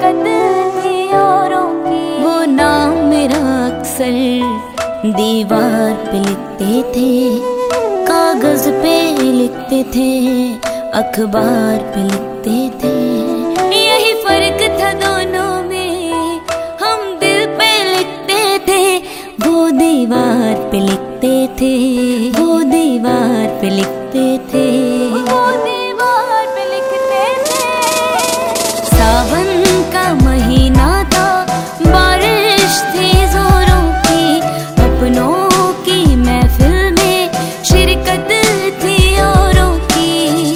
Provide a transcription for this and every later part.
शिरकत थी औरों की। वो नाम मेरा अक्सर दीवार पे लिखते थे, कागज पे लिखते थे, अखबार पे लिखते थे। यही फर्क था दोनों में, हम दिल पे लिखते थे, वो दीवार पे लिखते थे, वो दीवार पे लिखते थे, वो दीवार पे लिखते थे। सावन का महीना था, बारिश थी जोरों की, अपनों की महफिल में शिरकत थी औरों की।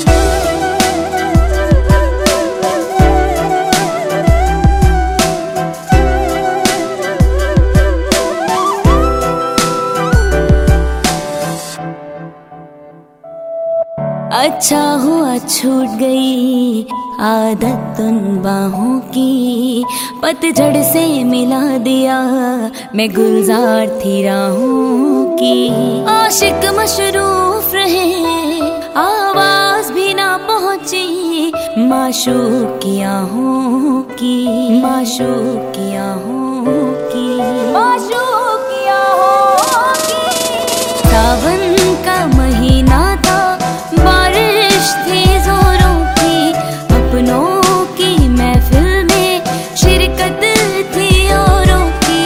अच्छा हुआ छूट गई आदत उन बाहों की, पतझड़ से मिला दिया मैं गुलजार थी राहों की। आशिक मशरूफ रहे, आवाज भी ना पहुंची, माशूक की आहों की, माशूक की आहों की, माशूक की आहों की। सावन का महीना था, बारिश थी जोरों की, अपनों की महफिल में शिरकत थी औरों की।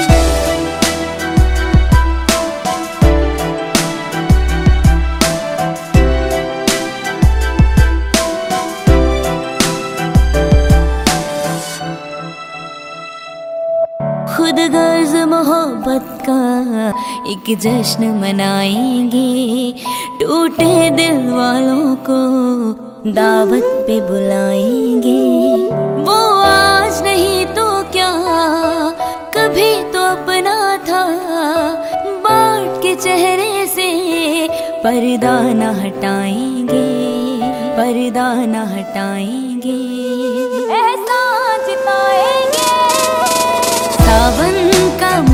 खुद गर्ज मोहब्बत का एक जश्न मनाएंगे, टूटे दिल वालों को दावत पे बुलाएंगे। वो आज नहीं तो क्या, कभी तो अपना था, बात के चेहरे से पर्दा न हटाएंगे, पर्दा न हटाएंगे, एहसान जताएंगे। सावन का